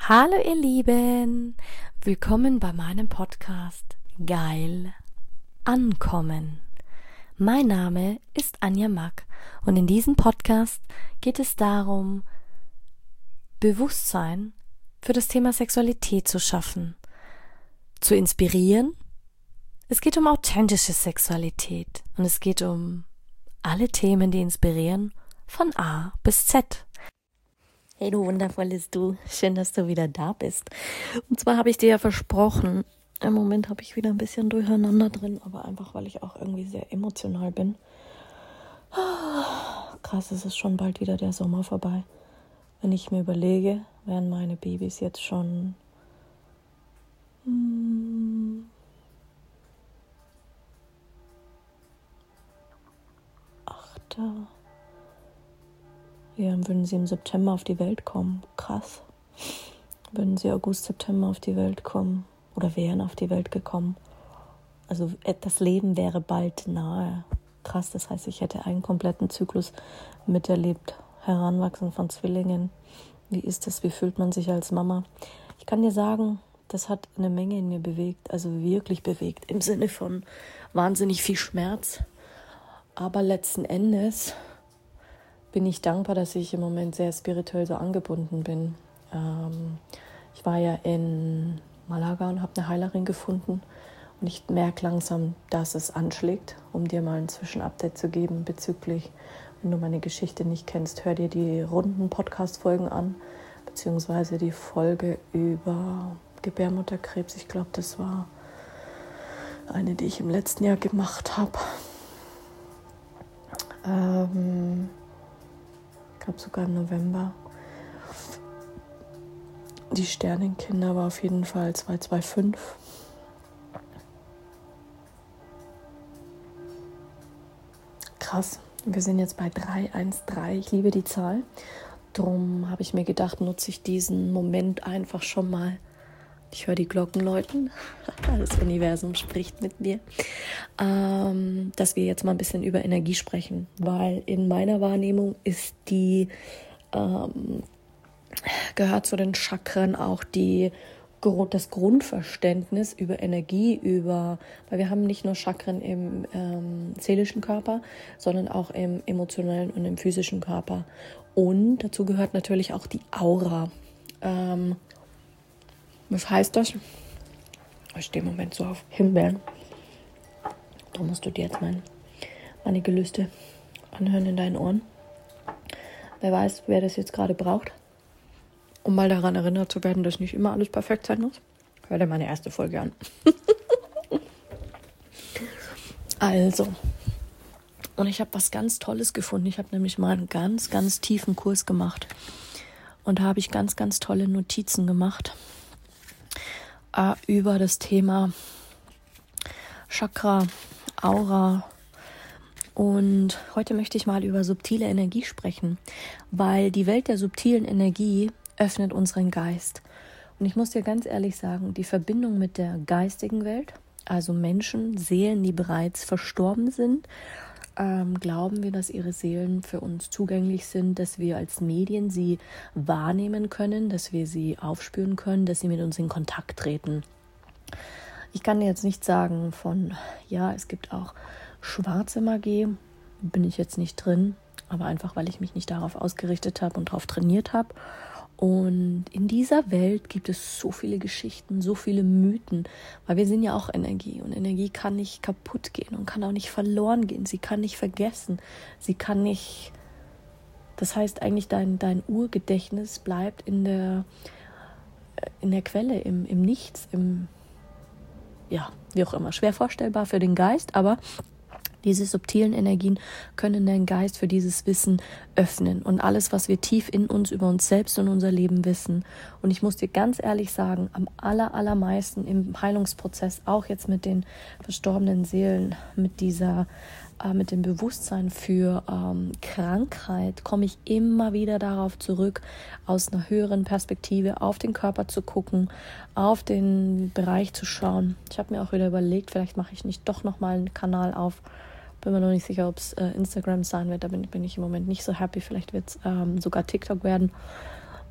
Hallo ihr Lieben, willkommen bei meinem Podcast Geil Ankommen. Mein Name ist Anja Mack und in diesem Podcast geht es darum, Bewusstsein für das Thema Sexualität zu schaffen, zu inspirieren. Es geht um authentische Sexualität und es geht um alle Themen, die inspirieren, von A bis Z. Hey du wundervolles Du, schön, dass du wieder da bist. Und zwar habe ich dir ja versprochen, im Moment habe ich wieder ein bisschen Durcheinander drin, aber einfach, weil ich auch irgendwie sehr emotional bin. Krass, es ist schon bald wieder der Sommer vorbei. Wenn ich mir überlege, wären meine Babys jetzt schon 8. Ja, dann würden sie im September auf die Welt kommen. Krass. Würden sie August, September auf die Welt kommen. Oder wären auf die Welt gekommen. Also das Leben wäre bald nahe. Krass, das heißt, ich hätte einen kompletten Zyklus miterlebt. Heranwachsen von Zwillingen. Wie ist das? Wie fühlt man sich als Mama? Ich kann dir sagen, das hat eine Menge in mir bewegt. Also wirklich bewegt. Im Sinne von wahnsinnig viel Schmerz. Aber letzten Endes bin ich dankbar, dass ich im Moment sehr spirituell so angebunden bin. Ich war ja in Malaga und habe eine Heilerin gefunden und ich merke langsam, dass es anschlägt, um dir mal ein Zwischenupdate zu geben bezüglich, wenn du meine Geschichte nicht kennst, hör dir die runden Podcast-Folgen an, beziehungsweise die Folge über Gebärmutterkrebs. Ich glaube, das war eine, die ich im letzten Jahr gemacht habe. Ich glaube sogar im November. Die Sternenkinder war auf jeden Fall 225. Krass, wir sind jetzt bei 313. Ich liebe die Zahl. Drum habe ich mir gedacht, nutze ich diesen Moment einfach schon mal. Ich höre die Glocken läuten. Das Universum spricht mit mir. Dass wir jetzt mal ein bisschen über Energie sprechen. Weil in meiner Wahrnehmung ist die, gehört zu den Chakren auch das Grundverständnis über Energie, weil wir haben nicht nur Chakren im seelischen Körper, sondern auch im emotionalen und im physischen Körper. Und dazu gehört natürlich auch die Aura. Was heißt das? Ich stehe im Moment so auf Himbeeren. Da musst du dir jetzt meine Gelüste anhören in deinen Ohren. Wer weiß, wer das jetzt gerade braucht, um mal daran erinnert zu werden, dass nicht immer alles perfekt sein muss. Hör dir meine erste Folge an. Also, und ich habe was ganz Tolles gefunden. Ich habe nämlich mal einen ganz, ganz tiefen Kurs gemacht. Und da habe ich ganz, ganz tolle Notizen gemacht über das Thema Chakra, Aura. Und heute möchte ich mal über subtile Energie sprechen, weil die Welt der subtilen Energie öffnet unseren Geist. Und ich muss dir ganz ehrlich sagen, die Verbindung mit der geistigen Welt, also Menschen, Seelen, die bereits verstorben sind, glauben wir, dass ihre Seelen für uns zugänglich sind, dass wir als Medien sie wahrnehmen können, dass wir sie aufspüren können, dass sie mit uns in Kontakt treten. Ich kann dir jetzt nicht sagen es gibt auch schwarze Magie, bin ich jetzt nicht drin, aber einfach, weil ich mich nicht darauf ausgerichtet habe und darauf trainiert habe. Und in dieser Welt gibt es so viele Geschichten, so viele Mythen, weil wir sind ja auch Energie und Energie kann nicht kaputt gehen und kann auch nicht verloren gehen, sie kann nicht vergessen, sie kann nicht, das heißt eigentlich dein Urgedächtnis bleibt in der Quelle, im Nichts, wie auch immer, schwer vorstellbar für den Geist, aber diese subtilen Energien können den Geist für dieses Wissen öffnen und alles, was wir tief in uns über uns selbst und unser Leben wissen. Und ich muss dir ganz ehrlich sagen, am allermeisten im Heilungsprozess, auch jetzt mit den verstorbenen Seelen, mit dem Bewusstsein für Krankheit, komme ich immer wieder darauf zurück, aus einer höheren Perspektive auf den Körper zu gucken, auf den Bereich zu schauen. Ich habe mir auch wieder überlegt, vielleicht mache ich nicht doch nochmal einen Kanal auf. Bin mir noch nicht sicher, ob es Instagram sein wird, da bin ich im Moment nicht so happy. Vielleicht wird es sogar TikTok werden.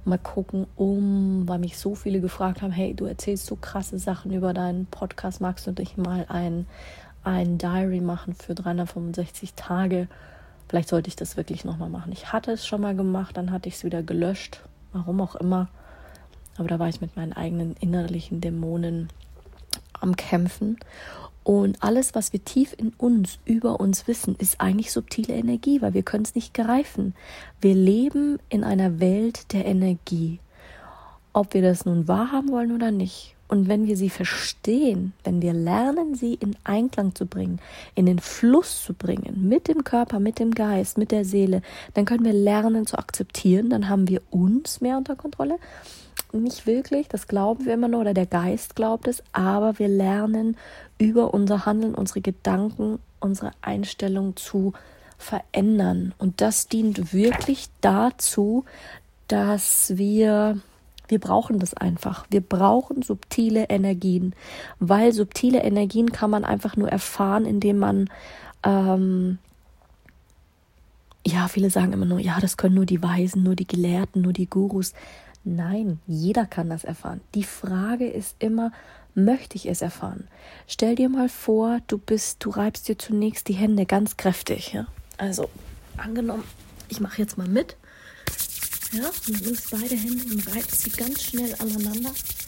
mal gucken, weil mich so viele gefragt haben, hey, du erzählst so krasse Sachen über deinen Podcast, magst du dich mal ein Diary machen für 365 Tage? Vielleicht sollte ich das wirklich nochmal machen. Ich hatte es schon mal gemacht, dann hatte ich es wieder gelöscht, warum auch immer. Aber da war ich mit meinen eigenen innerlichen Dämonen am Kämpfen. Und alles, was wir tief in uns, über uns wissen, ist eigentlich subtile Energie, weil wir können es nicht greifen. Wir leben in einer Welt der Energie, ob wir das nun wahrhaben wollen oder nicht. Und wenn wir sie verstehen, wenn wir lernen, sie in Einklang zu bringen, in den Fluss zu bringen, mit dem Körper, mit dem Geist, mit der Seele, dann können wir lernen zu akzeptieren, dann haben wir uns mehr unter Kontrolle. Nicht wirklich, das glauben wir immer nur, oder der Geist glaubt es, aber wir lernen über unser Handeln, unsere Gedanken, unsere Einstellung zu verändern. Und das dient wirklich dazu, dass wir brauchen das einfach. Wir brauchen subtile Energien, weil subtile Energien kann man einfach nur erfahren, indem man, viele sagen immer nur, ja, das können nur die Weisen, nur die Gelehrten, nur die Gurus. Nein, jeder kann das erfahren. Die Frage ist immer, möchte ich es erfahren? Stell dir mal vor, du reibst dir zunächst die Hände ganz kräftig. Ja? Also, angenommen, ich mache jetzt mal mit. Ja, und du nimmst beide Hände und reibst sie ganz schnell aneinander.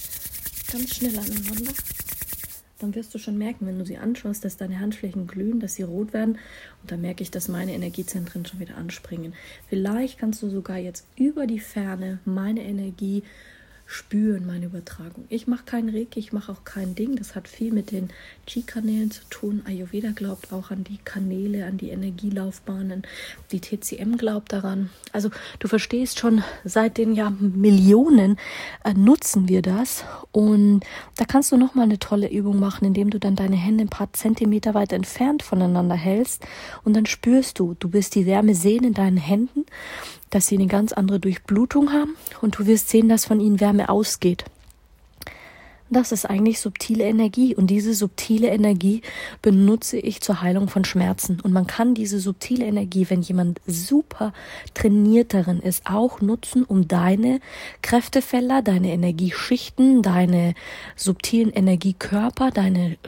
Dann wirst du schon merken, wenn du sie anschaust, dass deine Handflächen glühen, dass sie rot werden. Und dann merke ich, dass meine Energiezentren schon wieder anspringen. Vielleicht kannst du sogar jetzt über die Ferne meine Energie spüren, meine Übertragung. Ich mache keinen Reiki, ich mache auch kein Ding. Das hat viel mit den Chi-Kanälen zu tun. Ayurveda glaubt auch an die Kanäle, an die Energielaufbahnen. Die TCM glaubt daran. Also du verstehst schon, seit den Millionen nutzen wir das. Und da kannst du nochmal eine tolle Übung machen, indem du dann deine Hände ein paar Zentimeter weit entfernt voneinander hältst. Und dann spürst du wirst die Wärme sehen in deinen Händen, dass sie eine ganz andere Durchblutung haben und du wirst sehen, dass von ihnen Wärme ausgeht. Das ist eigentlich subtile Energie und diese subtile Energie benutze ich zur Heilung von Schmerzen. Und man kann diese subtile Energie, wenn jemand super trainiert darin ist, auch nutzen, um deine Kräftefelder, deine Energieschichten, deine subtilen Energiekörper, deine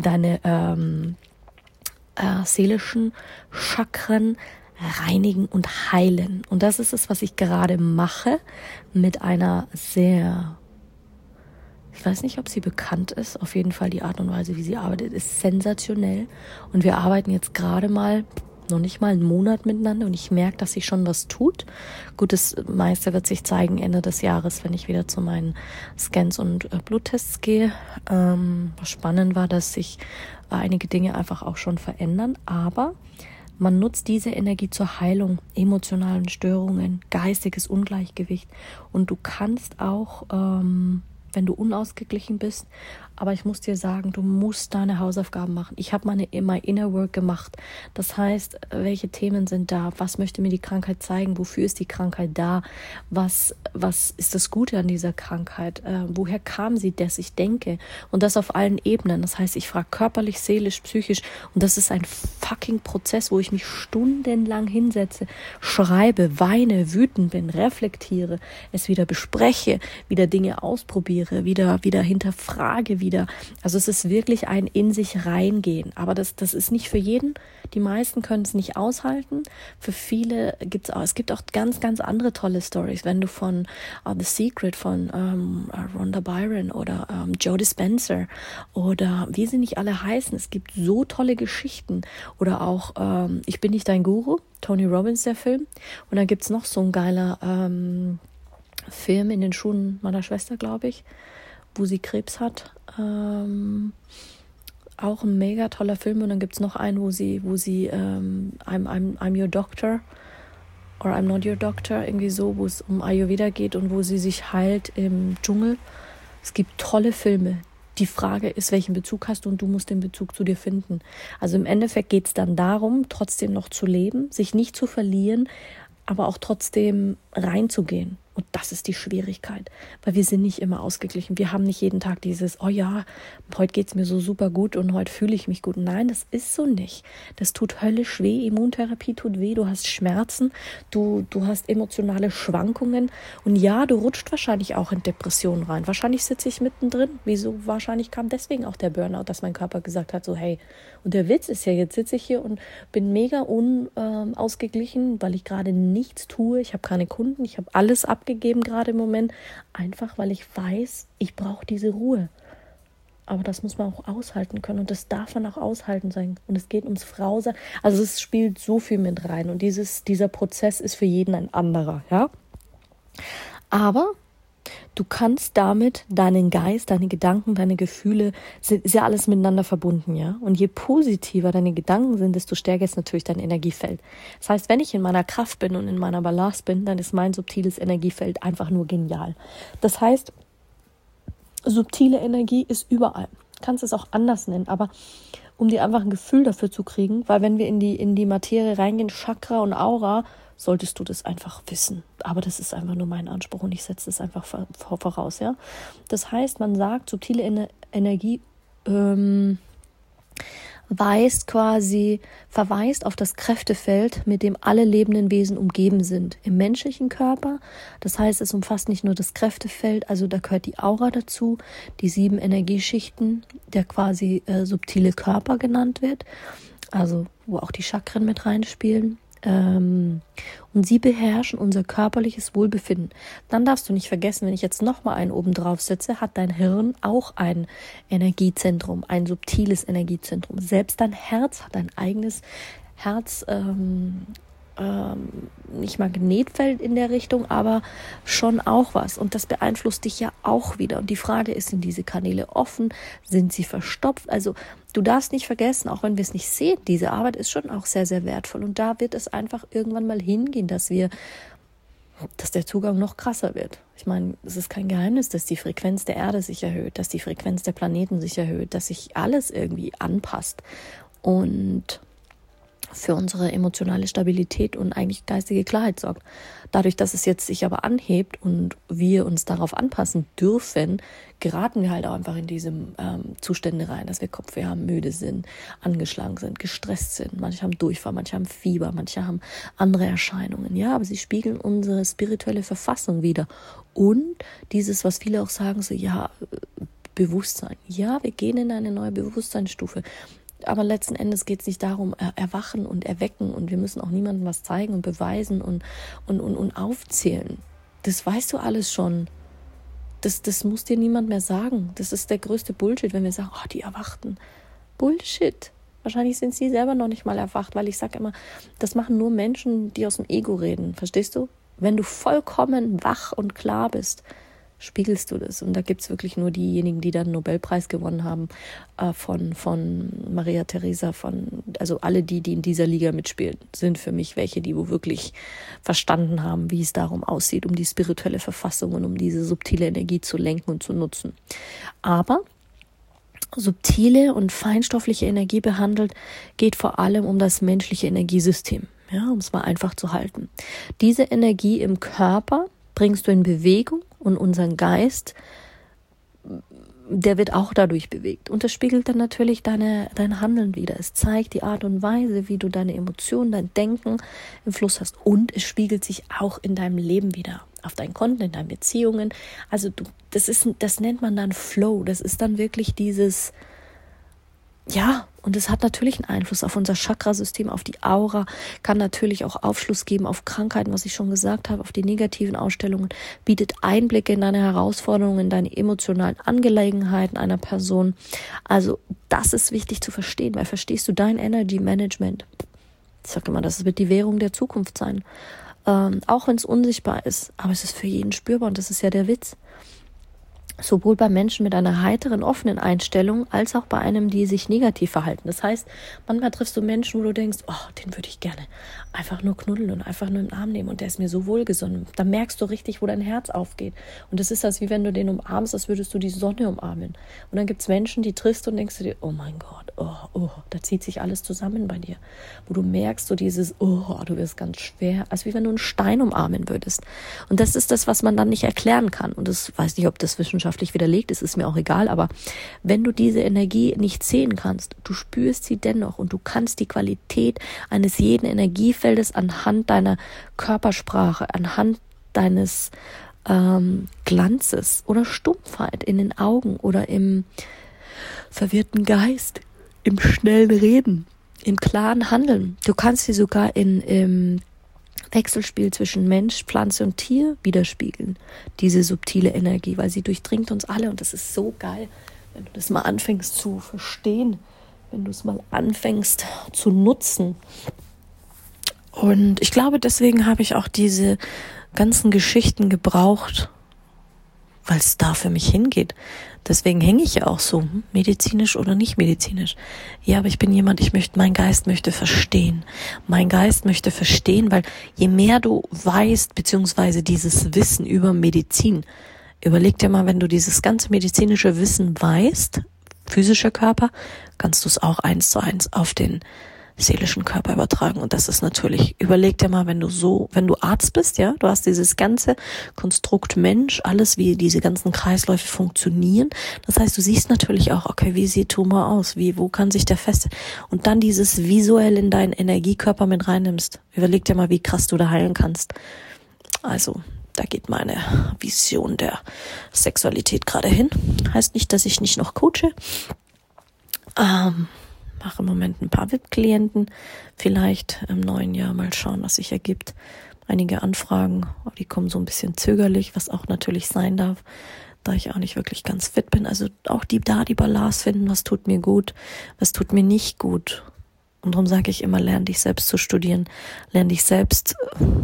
seelischen Chakren reinigen und heilen. Und das ist es, was ich gerade mache mit einer sehr, ich weiß nicht, ob sie bekannt ist, auf jeden Fall die Art und Weise, wie sie arbeitet, ist sensationell. Und wir arbeiten jetzt gerade mal, noch nicht mal einen Monat miteinander und ich merke, dass sich schon was tut. Gut, das meiste wird sich zeigen Ende des Jahres, wenn ich wieder zu meinen Scans und Bluttests gehe. Was spannend war, dass sich einige Dinge einfach auch schon verändern, aber man nutzt diese Energie zur Heilung, emotionalen Störungen, geistiges Ungleichgewicht. Und du kannst auch, wenn du unausgeglichen bist, aber ich muss dir sagen, du musst deine Hausaufgaben machen. Ich habe my Inner Work gemacht. Das heißt, welche Themen sind da? Was möchte mir die Krankheit zeigen? Wofür ist die Krankheit da? Was ist das Gute an dieser Krankheit? Woher kam sie, dass ich denke? Und das auf allen Ebenen. Das heißt, ich frage körperlich, seelisch, psychisch. Und das ist ein fucking Prozess, wo ich mich stundenlang hinsetze, schreibe, weine, wütend bin, reflektiere, es wieder bespreche, wieder Dinge ausprobiere, wieder hinterfrage, also es ist wirklich ein in sich reingehen, aber das ist nicht für jeden, die meisten können es nicht aushalten, für viele gibt es auch ganz, ganz andere tolle Stories, wenn du von The Secret von Rhonda Byron oder Joe Dispenza oder wie sie nicht alle heißen, es gibt so tolle Geschichten oder auch Ich bin nicht dein Guru, Tony Robbins, der Film, und dann gibt es noch so ein geiler Film in den Schuhen meiner Schwester, glaube ich, wo sie Krebs hat. Auch ein mega toller Film. Und dann gibt es noch einen, wo sie I'm your doctor or I'm not your doctor, irgendwie so, wo es um Ayurveda geht und wo sie sich heilt im Dschungel. Es gibt tolle Filme. Die Frage ist, welchen Bezug hast du, und du musst den Bezug zu dir finden. Also im Endeffekt geht es dann darum, trotzdem noch zu leben, sich nicht zu verlieren, aber auch trotzdem reinzugehen. Und das ist die Schwierigkeit, weil wir sind nicht immer ausgeglichen. Wir haben nicht jeden Tag dieses, oh ja, heute geht's mir so super gut und heute fühle ich mich gut. Nein, das ist so nicht. Das tut höllisch weh, Immuntherapie tut weh, du hast Schmerzen, du hast emotionale Schwankungen und ja, du rutscht wahrscheinlich auch in Depressionen rein. Wahrscheinlich sitze ich mittendrin. Wieso? Wahrscheinlich kam deswegen auch der Burnout, dass mein Körper gesagt hat, so hey, und der Witz ist ja, jetzt sitze ich hier und bin mega unausgeglichen, weil ich gerade nichts tue. Ich habe keine Kunden, ich habe alles abgegeben gerade im Moment, einfach weil ich weiß, ich brauche diese Ruhe. Aber das muss man auch aushalten können und das darf man auch aushalten sein. Und es geht ums Frausein. Also es spielt so viel mit rein und dieser Prozess ist für jeden ein anderer, ja. Aber du kannst damit deinen Geist, deine Gedanken, deine Gefühle, ist ja alles miteinander verbunden, ja. Und je positiver deine Gedanken sind, desto stärker ist natürlich dein Energiefeld. Das heißt, wenn ich in meiner Kraft bin und in meiner Balance bin, dann ist mein subtiles Energiefeld einfach nur genial. Das heißt, subtile Energie ist überall. Du kannst es auch anders nennen, aber um dir einfach ein Gefühl dafür zu kriegen, weil wenn wir in die Materie reingehen, Chakra und Aura, solltest du das einfach wissen. Aber das ist einfach nur mein Anspruch und ich setze das einfach voraus, ja. Das heißt, man sagt, subtile Energie verweist auf das Kräftefeld, mit dem alle lebenden Wesen umgeben sind. Im menschlichen Körper, das heißt, es umfasst nicht nur das Kräftefeld, also da gehört die Aura dazu, die 7 Energieschichten, der quasi subtile Körper genannt wird, also wo auch die Chakren mit reinspielen. Und sie beherrschen unser körperliches Wohlbefinden. Dann darfst du nicht vergessen, wenn ich jetzt nochmal einen oben drauf setze, hat dein Hirn auch ein Energiezentrum, ein subtiles Energiezentrum. Selbst dein Herz hat ein eigenes nicht Magnetfeld in der Richtung, aber schon auch was. Und das beeinflusst dich ja auch wieder. Und die Frage ist, sind diese Kanäle offen? Sind sie verstopft? Also du darfst nicht vergessen, auch wenn wir es nicht sehen, diese Arbeit ist schon auch sehr, sehr wertvoll. Und da wird es einfach irgendwann mal hingehen, dass der Zugang noch krasser wird. Ich meine, es ist kein Geheimnis, dass die Frequenz der Erde sich erhöht, dass die Frequenz der Planeten sich erhöht, dass sich alles irgendwie anpasst. Und für unsere emotionale Stabilität und eigentlich geistige Klarheit sorgt. Dadurch, dass es jetzt sich aber anhebt und wir uns darauf anpassen dürfen, geraten wir halt auch einfach in diese Zustände rein, dass wir Kopfweh haben, müde sind, angeschlagen sind, gestresst sind. Manche haben Durchfall, manche haben Fieber, manche haben andere Erscheinungen. Ja, aber sie spiegeln unsere spirituelle Verfassung wider. Und dieses, was viele auch sagen, so ja, Bewusstsein. Ja, wir gehen in eine neue Bewusstseinsstufe. Aber letzten Endes geht es nicht darum, erwachen und erwecken und wir müssen auch niemandem was zeigen und beweisen und aufzählen. Das weißt du alles schon. Das muss dir niemand mehr sagen. Das ist der größte Bullshit, wenn wir sagen, oh, die Erwachten. Bullshit. Wahrscheinlich sind sie selber noch nicht mal erwacht, weil ich sage immer, das machen nur Menschen, die aus dem Ego reden. Verstehst du? Wenn du vollkommen wach und klar bist, spiegelst du das. Und da gibt es wirklich nur diejenigen, die dann einen Nobelpreis gewonnen haben, von Maria Theresa, also alle die in dieser Liga mitspielen, sind für mich welche, die wo wirklich verstanden haben, wie es darum aussieht, um die spirituelle Verfassung und um diese subtile Energie zu lenken und zu nutzen. Aber subtile und feinstoffliche Energie behandelt, geht vor allem um das menschliche Energiesystem, ja, um es mal einfach zu halten. Diese Energie im Körper bringst du in Bewegung und unseren Geist, der wird auch dadurch bewegt. Und das spiegelt dann natürlich dein Handeln wider. Es zeigt die Art und Weise, wie du deine Emotionen, dein Denken im Fluss hast. Und es spiegelt sich auch in deinem Leben wieder. Auf deinen Konten, in deinen Beziehungen. Also das nennt man dann Flow. Das ist dann wirklich dieses, ja, und es hat natürlich einen Einfluss auf unser Chakrasystem, auf die Aura, kann natürlich auch Aufschluss geben auf Krankheiten, was ich schon gesagt habe, auf die negativen Ausstellungen, bietet Einblicke in deine Herausforderungen, in deine emotionalen Angelegenheiten einer Person. Also das ist wichtig zu verstehen, weil verstehst du dein Energy Management? Ich sage immer, das wird die Währung der Zukunft sein. Auch wenn es unsichtbar ist, aber es ist für jeden spürbar und das ist ja der Witz. Sowohl bei Menschen mit einer heiteren, offenen Einstellung, als auch bei einem, die sich negativ verhalten. Das heißt, manchmal triffst du Menschen, wo du denkst, oh, den würde ich gerne einfach nur knuddeln und einfach nur im Arm nehmen und der ist mir so wohlgesonnen. Da merkst du richtig, wo dein Herz aufgeht. Und das ist das, wie wenn du den umarmst, als würdest du die Sonne umarmen. Und dann gibt es Menschen, die triffst und denkst du dir, oh mein Gott, da zieht sich alles zusammen bei dir. Wo du merkst, so dieses, du wirst ganz schwer, als wie wenn du einen Stein umarmen würdest. Und das ist das, was man dann nicht erklären kann. Und das weiß nicht, ob das wissenschaftlich widerlegt ist, ist mir auch egal. Aber wenn du diese Energie nicht sehen kannst, du spürst sie dennoch und du kannst die Qualität eines jeden Energiefeldes anhand deiner Körpersprache, anhand deines Glanzes oder Stumpfheit in den Augen oder im verwirrten Geist, im schnellen Reden, im klaren Handeln. Du kannst sie sogar im Wechselspiel zwischen Mensch, Pflanze und Tier widerspiegeln, diese subtile Energie, weil sie durchdringt uns alle und das ist so geil, wenn du das mal anfängst zu verstehen, wenn du es mal anfängst zu nutzen. Und ich glaube, deswegen habe ich auch diese ganzen Geschichten gebraucht, weil es da für mich hingeht. Deswegen hänge ich ja auch so, medizinisch oder nicht medizinisch. Ja, aber ich bin jemand, mein Geist möchte verstehen. Mein Geist möchte verstehen, weil je mehr du weißt, beziehungsweise dieses Wissen über Medizin, überleg dir mal, wenn du dieses ganze medizinische Wissen weißt, physischer Körper, kannst du es auch 1:1 auf den seelischen Körper übertragen. Und das ist natürlich, überleg dir mal, wenn du Arzt bist, ja, du hast dieses ganze Konstrukt Mensch, alles, wie diese ganzen Kreisläufe funktionieren. Das heißt, du siehst natürlich auch, okay, wie sieht Tumor aus? Wo kann sich der feste? Und dann dieses visuell in deinen Energiekörper mit reinnimmst. Überleg dir mal, wie krass du da heilen kannst. Also, da geht meine Vision der Sexualität gerade hin. Heißt nicht, dass ich nicht noch coache. Mache im Moment ein paar VIP-Klienten, vielleicht im neuen Jahr mal schauen, was sich ergibt. Einige Anfragen, aber die kommen so ein bisschen zögerlich, was auch natürlich sein darf, da ich auch nicht wirklich ganz fit bin. Also auch die Balance finden, was tut mir gut, was tut mir nicht gut. Und darum sage ich immer, lern dich selbst zu studieren, lern dich selbst,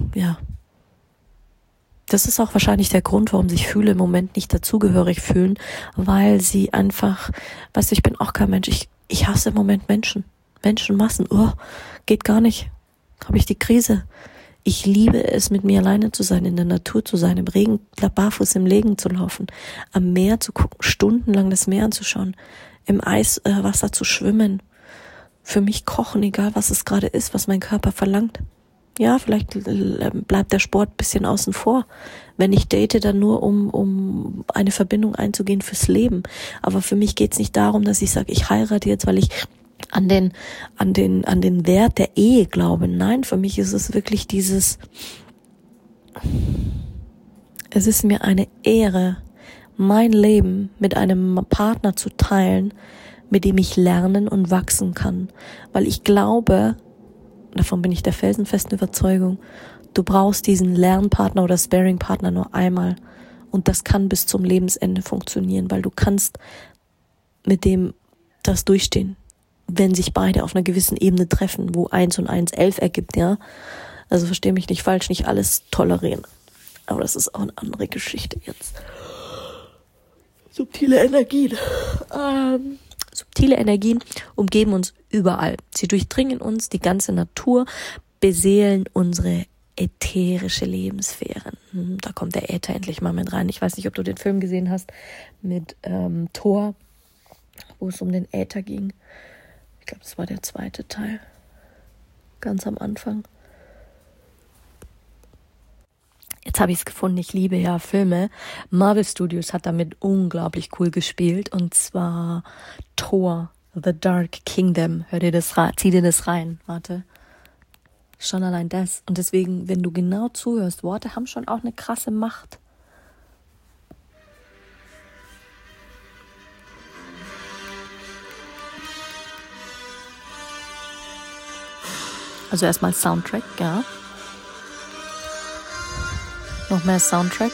Das ist auch wahrscheinlich der Grund, warum sich viele im Moment nicht dazugehörig fühlen, weil sie einfach, ich bin auch kein Mensch, ich hasse im Moment Menschenmassen, geht gar nicht, habe ich die Krise. Ich liebe es, mit mir alleine zu sein, in der Natur zu sein, im Regen, barfuß im Regen zu laufen, am Meer zu gucken, stundenlang das Meer anzuschauen, im Eiswasser zu schwimmen, für mich kochen, egal was es gerade ist, was mein Körper verlangt. Ja, vielleicht bleibt der Sport ein bisschen außen vor. Wenn ich date, dann nur, um eine Verbindung einzugehen fürs Leben. Aber für mich geht's nicht darum, dass ich sage, ich heirate jetzt, weil ich an den Wert der Ehe glaube. Nein, für mich ist es wirklich es ist mir eine Ehre, mein Leben mit einem Partner zu teilen, mit dem ich lernen und wachsen kann. Weil ich glaube, davon bin ich der felsenfesten Überzeugung, du brauchst diesen Lernpartner oder Sparing-Partner nur einmal. Und das kann bis zum Lebensende funktionieren, weil du kannst mit dem das durchstehen, wenn sich beide auf einer gewissen Ebene treffen, wo 1 und 1 11 ergibt, ja. Also versteh mich nicht falsch, nicht alles tolerieren. Aber das ist auch eine andere Geschichte jetzt. Subtile Energien. Subtile Energien umgeben uns überall. Sie durchdringen uns, die ganze Natur, beseelen unsere ätherische Lebenssphären. Da kommt der Äther endlich mal mit rein. Ich weiß nicht, ob du den Film gesehen hast mit Thor, wo es um den Äther ging. Ich glaube, das war der 2. Teil. Ganz am Anfang. Jetzt habe ich es gefunden, ich liebe ja Filme. Marvel Studios hat damit unglaublich cool gespielt. Und zwar Thor, The Dark Kingdom. Zieh dir das rein. Warte. Schon allein das. Und deswegen, wenn du genau zuhörst, Worte haben schon auch eine krasse Macht. Also erstmal Soundtrack, ja. Noch mehr Soundtrack.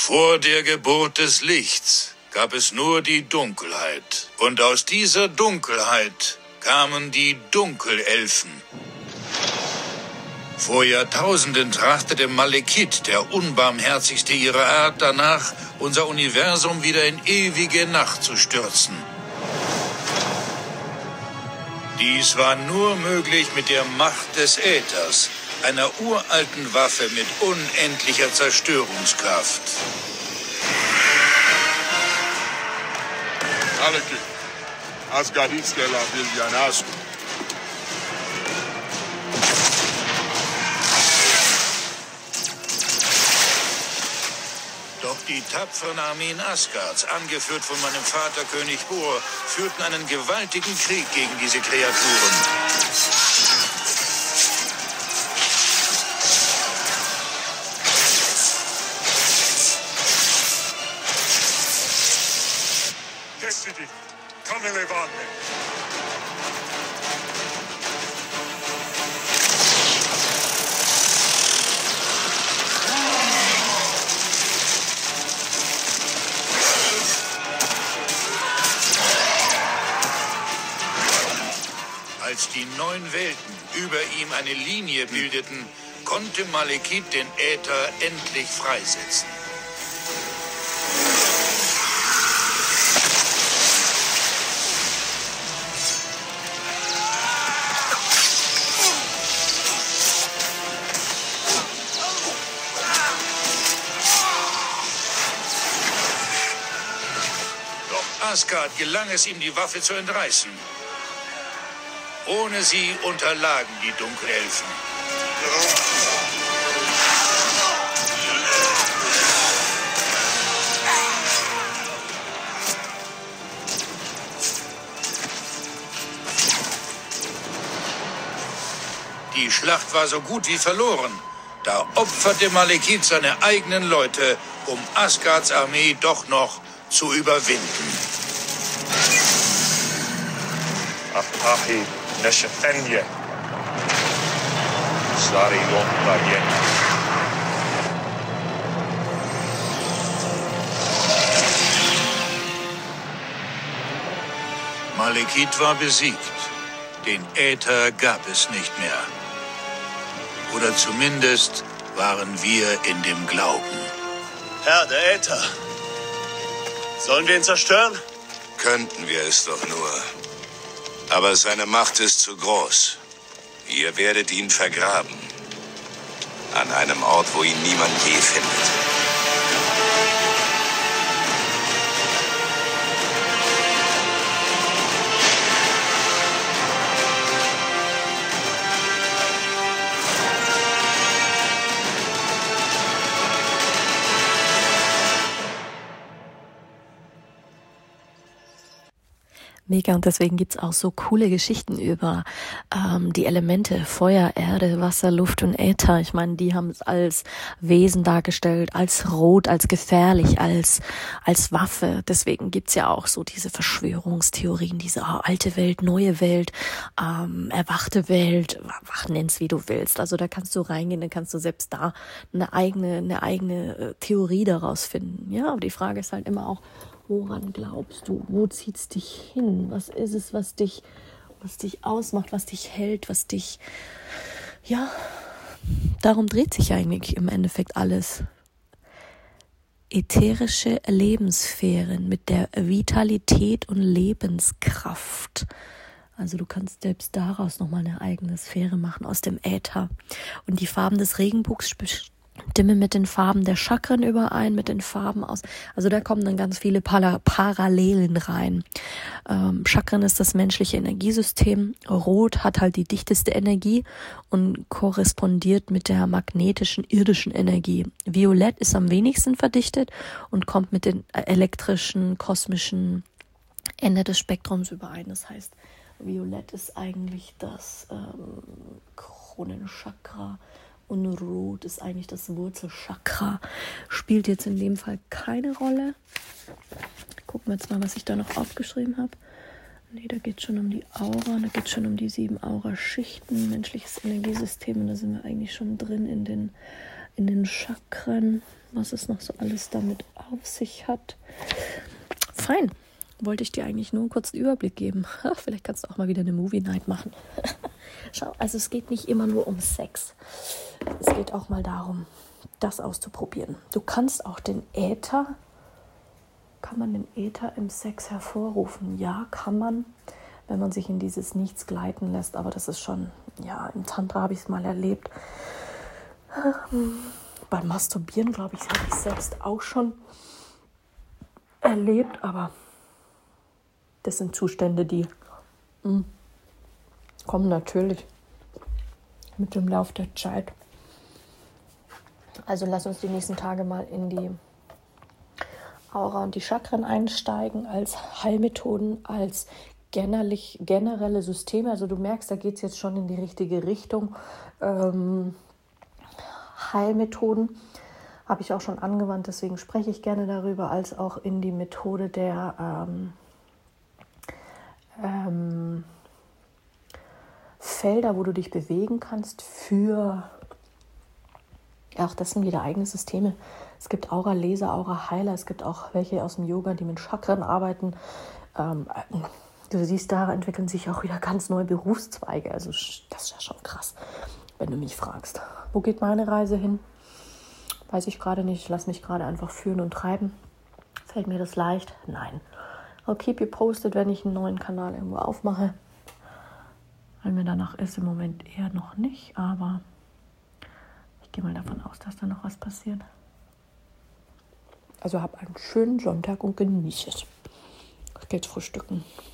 Vor der Geburt des Lichts gab es nur die Dunkelheit. Und aus dieser Dunkelheit kamen die Dunkelelfen. Vor Jahrtausenden trachtete Malekith, der unbarmherzigste ihrer Art, danach, unser Universum wieder in ewige Nacht zu stürzen. Dies war nur möglich mit der Macht des Äthers, einer uralten Waffe mit unendlicher Zerstörungskraft. Malekith, Asgard-Stella will Janasku. Doch die tapferen Armeen Asgards, angeführt von meinem Vater König Bor, führten einen gewaltigen Krieg gegen diese Kreaturen. Destiny, come elevate. Als die 9 Welten über ihm eine Linie bildeten, konnte Malekith den Äther endlich freisetzen. Doch Asgard gelang es ihm, die Waffe zu entreißen. Ohne sie unterlagen die Dunkelelfen. Die Schlacht war so gut wie verloren. Da opferte Malekith seine eigenen Leute, um Asgards Armee doch noch zu überwinden. Apahi Neshathenye. Sarilon Bayen. Malekith war besiegt. Den Äther gab es nicht mehr. Oder zumindest waren wir in dem Glauben. Herr, der Äther. Sollen wir ihn zerstören? Könnten wir es doch nur. Aber seine Macht ist zu groß. Ihr werdet ihn vergraben. An einem Ort, wo ihn niemand je findet. Mega, und deswegen gibt's auch so coole Geschichten über die Elemente Feuer, Erde, Wasser, Luft und Äther. Ich meine, die haben es als Wesen dargestellt, als rot, als gefährlich, als Waffe. Deswegen gibt's ja auch so diese Verschwörungstheorien, diese alte Welt, neue Welt, erwachte Welt, nenn's wie du willst. Also da kannst du reingehen, dann kannst du selbst da eine eigene Theorie daraus finden. Ja, aber die Frage ist halt immer auch, woran glaubst du? Wo zieht's dich hin? Was ist es, was dich ausmacht, was dich hält, darum dreht sich eigentlich im Endeffekt alles. Ätherische Lebenssphären mit der Vitalität und Lebenskraft. Also du kannst selbst daraus nochmal eine eigene Sphäre machen aus dem Äther. Und die Farben des Regenbogens stimmen mit den Farben der Chakren überein, mit den Farben aus. Also da kommen dann ganz viele Parallelen rein. Chakren ist das menschliche Energiesystem. Rot hat halt die dichteste Energie und korrespondiert mit der magnetischen irdischen Energie. Violett ist am wenigsten verdichtet und kommt mit den elektrischen, kosmischen Ende des Spektrums überein. Das heißt, Violett ist eigentlich das Kronenchakra. Und Rot ist eigentlich das Wurzelchakra. Spielt jetzt in dem Fall keine Rolle. Gucken wir jetzt mal, was ich da noch aufgeschrieben habe. Nee, da geht es schon um die Aura. Da geht es schon um die 7 Aura-Schichten. Menschliches Energiesystem. Und da sind wir eigentlich schon drin in in den Chakren, was es noch so alles damit auf sich hat. Fein. Wollte ich dir eigentlich nur einen kurzen Überblick geben. Vielleicht kannst du auch mal wieder eine Movie Night machen. Schau, also es geht nicht immer nur um Sex. Es geht auch mal darum, das auszuprobieren. Du kannst auch den Äther, kann man den Äther im Sex hervorrufen? Ja, kann man, wenn man sich in dieses Nichts gleiten lässt. Aber das ist schon, ja, im Tantra habe ich es mal erlebt. Beim Masturbieren, glaube ich, habe ich es selbst auch schon erlebt, aber das sind Zustände, die kommen natürlich mit dem Lauf der Zeit. Also lass uns die nächsten Tage mal in die Aura und die Chakren einsteigen als Heilmethoden, als generelle Systeme. Also du merkst, da geht es jetzt schon in die richtige Richtung. Heilmethoden habe ich auch schon angewandt, deswegen spreche ich gerne darüber, als auch in die Methode der Felder, wo du dich bewegen kannst für, auch das sind wieder eigene Systeme. Es gibt Aura-Leser, Aura-Heiler, es gibt auch welche aus dem Yoga, die mit Chakren arbeiten. Du siehst, da entwickeln sich auch wieder ganz neue Berufszweige. Also das ist ja schon krass, wenn du mich fragst. Wo geht meine Reise hin? Weiß ich gerade nicht. Ich lasse mich gerade einfach führen und treiben. Fällt mir das leicht? Nein. I'll keep you posted, wenn ich einen neuen Kanal irgendwo aufmache. Weil mir danach ist im Moment eher noch nicht, aber ich gehe mal davon aus, dass da noch was passiert. Also hab einen schönen Sonntag und genieße es. Ich gehe jetzt frühstücken.